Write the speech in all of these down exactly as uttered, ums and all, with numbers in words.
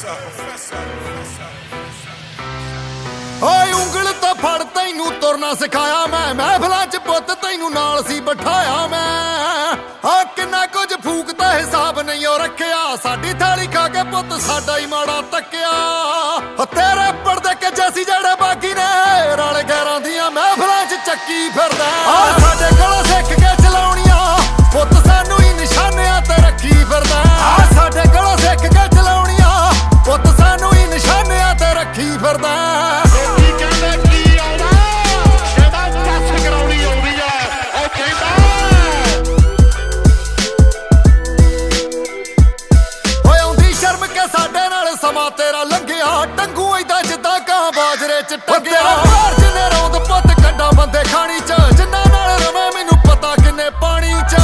ਓਏ ਉਂਗਲ ਤਾਂ ਫੜ ਤੈਨੂੰ ਤੁਰਨਾ ਸਿਖਾਇਆ ਮੈਂ, ਮਹਿਫਲਾਂ ਚ ਪੁੱਤ ਤੈਨੂੰ ਨਾਲ ਸੀ ਬਿਠਾਇਆ ਮੈਂ। ਆ ਕਿੰਨਾ ਕੁਝ ਫੂਕਦਾ ਹਿਸਾਬ ਨਹੀਂ ਉਹ ਰੱਖਿਆ, ਸਾਡੀ ਥਾਲੀ ਖਾ ਕੇ ਪੁੱਤ ਸਾਡਾ ਹੀ ਮਾੜਾ ਤੱਕਿਆ। ਤੇਰੇ ਪਰਦੇ ਕੱਜੇ ਸੀ ਜਿਹੜੇ ਬਾਕੀ ਨੇ, ਰਲ ਗੈਰਾਂ ਦੀਆਂ ਮਹਿਫਲਾਂ ਚ ਚੱਕੀ ਫਿਰਦਾ। ਆ ਸਾਡੇ ਕੋਲੋਂ ਸਿੱਖ ਕੇ ਚਲਾਉਣੀਆਂ ਪੁੱਤ ਸਾਨੂੰ ਹੀ ਨਿਸ਼ਾਨਿਆਂ ਤੇ ਰੱਖੀ ਫਿਰਦਾ। ਆ ਸਾਡੇ ਕੋਲੋਂ ਸਿੱਖ ਕੇ ਚਲਾਉਣੀਆਂ ਪੁੱਤ ਸਾਨੂੰ ਹੀ ਨਿਸ਼ਾਨਿਆਂ ਤੇ ਰੱਖੀ ਫਿਰਦਾ। ਸਾਡੇ ਨਾਲ ਸਮਾਂ ਤੇਰਾ ਲੰਘਿਆ, ਟੰਗੂ ਏਦਾਂ ਜਿੱਦਾਂ ਕਾਂ ਬਾਜਰੇ ਚ ਟੰਗਿਆ। ਬਾਹਰ ਜਿੰਨੇ ਰੌਂਦ ਪੁੱਤ ਕੱਢਾਂ ਬੰਦੇ ਖਾਣੀ ਚ, ਜਿੰਨਾ ਨਾਲ ਰਵੇਂ ਮੈਨੂੰ ਪਤਾ ਕਿੰਨੇ ਪਾਣੀ ਚ।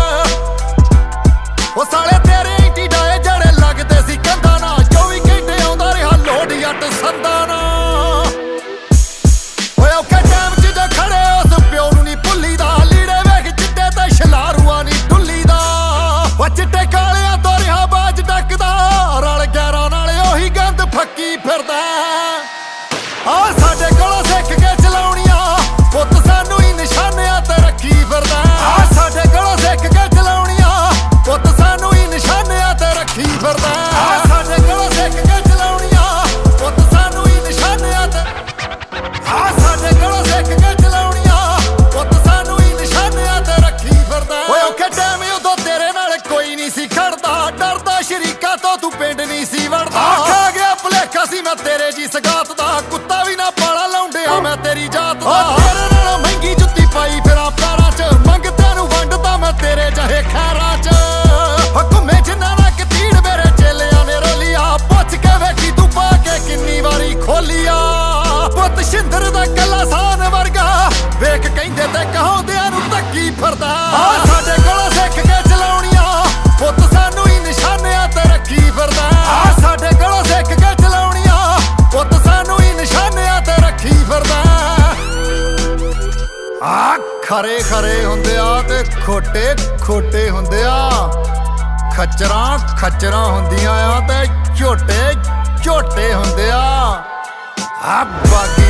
ਉਹ ਸਾਲੇ ਤੇਰੇ ਇੰਟੀ ਡਾਏ ਜਿਹੜੇ ਲੱਗਦੇ ਸੀ ਕੰਧਾਂ ਨਾਲ, ਚੌਵੀ ਘੰਟੇ ਆਉਂਦਾ ਰਿਹਾ ਲੋਡ ਜੱਟ ਸੰਦਾਂ ਨਾਲ। ਓਏ ਔਖੇ ਟਾਈਮ ਚ ਜੋ ਖੜੇ ਉਸ ਪਿਓ ਨੂੰ ਨਹੀਂ ਭੁੱਲੀ ਦਾ, ਲੀੜੇ ਵੇਖ ਚਿੱਟੇ ਤੇ ਛਲਾਰੂਆ ਨਹੀਂ ਡੁੱਲੀ ਦਾ। ਉਹ ਚਿੱਟੇ ਕਾਲਿਆਂ ਤੋਂ ਰਿਹਾ ਬਾਜ ਡੱਕਦਾ, ਰਲ ਗੈਰਾਂ ਨਾਲ ਉਹੀ ਗੰਦ ਫੱਕੀ ਫਿਰਦਾ। ਆ ਸਾਡੇ ਕੋਲੋਂ ਸਿੱਖ ਕੇ ਚਲਾਉਣੀਆਂ ਪੁੱਤ ਸਾਨੂੰ ਹੀ ਨਿਸ਼ਾਨਿਆਂ ਤੇ ਰੱਖੀ ਫਿਰਦਾ। ਆ ਸਾਡੇ ਕੋਲੋਂ ਸਿੱਖ ਕੇ ਚਲਾਉਣੀਆਂ ਪੁੱਤ ਸਾਨੂੰ ਹੀ ਨਿਸ਼ਾਨਿਆਂ ਤੇ ਰੱਖੀ ਫਿਰਦਾ। ਆ ਸਾਡੇ ਕੋਲੋਂ ਸਿੱਖ ਕੇ ਚਲਾਉਣੀਆਂ ਪੁੱਤ ਸਾਨੂੰ ਹੀ ਨਿਸ਼ਾਨਿਆਂ ਤੇ, ਆ ਸਾਡੇ ਕੋਲੋਂ ਸਿੱਖ ਕੇ ਚਲਾਉਣੀਆਂ ਪੁੱਤ ਸਾਨੂੰ ਹੀ ਨਿਸ਼ਾਨਿਆਂ ਤੇ ਰੱਖੀ ਫਿਰਦਾ। ਓਏ ਔਖੇ ਟਾਈਮ ਉਦੋਂ ਤੇਰੇ ਨਾਲ ਕੋਈ ਨਹੀਂ ਸੀ ਖੜਦਾ, ਡਰਦਾ ਸ਼ਰੀਕਾਂ ਤੋਂ ਤੂੰ ਪਿੰਡ ਨਹੀਂ ਸੀ ਵੜਦਾ। ਖਾ ਗਿਆ ਭੁਲੇਖਾ ਸੀ ਮੈਂ ਤੇਰੇ ਜੀ ਸਗਾਤ ਦਾ, ਕੁੱਤਾ ਵੀ ਨਾ ਪਾਲਾ ਲਾਉਂਦਿਆ ਮੈਂ ਤੇਰੀ ਜਾਤ ਦਾ। ਤੇਰੇ ਨਾਲ ਮਹਿੰਗੀ ਜੁੱਤੀ ਪਾਈ ਫਿਰਾਂ ਪੈਰਾਂ ਚ, ਮੰਗਦਿਆਂ ਨੂੰ ਵੰਡਦਾ ਮੈਂ ਤੇਰੇ ਜਹੇ ਖੈਰਾਂ ਚ। ਘੁੰਮੇ ਜਿੰਨਾ ਨਾ ਕਤੀੜ ਮੇਰੇ ਚੇਲਿਆਂ ਨੇ ਰੋਲੀਆ, ਪੁੱਛ ਕੇ ਵੇਖੀ ਤੂੰ ਪਾ ਕੇ ਕਿੰਨੀ ਵਾਰੀ ਖੋਲੀਆ। ਪੁੱਤ ਸ਼ਿੰਦਰ ਦਾ ਕੱਲਾ ਸਾਨ ਵਰਗਾ ਵੇਖ ਕਹਿੰਦੇ ਤੇ ਕਹਾਉਂਦਿਆਂ ਨੂੰ ਧੱਕੀ ਫਿਰਦਾ। ਆ ਸਾਡੇ ਕੋਲੋਂ ਸਿੱਖ ਕੇ ਚਲਾਉਣੀਆਂ ਪੁੱਤ ਸਾਨੂੰ ਹੀ ਨਿਸ਼ਾਨਿਆਂ ਤੇ ਰੱਖੀ ਫਿਰਦਾ। ਆ ਸਾਡੇ ਕੋਲੋਂ ਸਿੱਖ ਕੇ ਚਲਾਉਣੀਆਂ ਪੁੱਤ ਸਾਨੂੰ ਹੀ ਨਿਸ਼ਾਨਿਆਂ ਤੇ ਰੱਖੀ ਫਿਰਦਾ। ਆ ਖਰੇ ਖਰੇ ਹੁੰਦੇ ਆ ਤੇ ਖੋਟੇ ਖੋਟੇ ਹੁੰਦੇ ਆ, ਖੱਚਰਾਂ ਖੱਚਰਾਂ ਹੁੰਦੀਆਂ ਆ ਤੇ ਝੋਟੇ ਝੋਟੇ ਹੁੰਦੇ ਆ। ਆ ਬਾਗੀ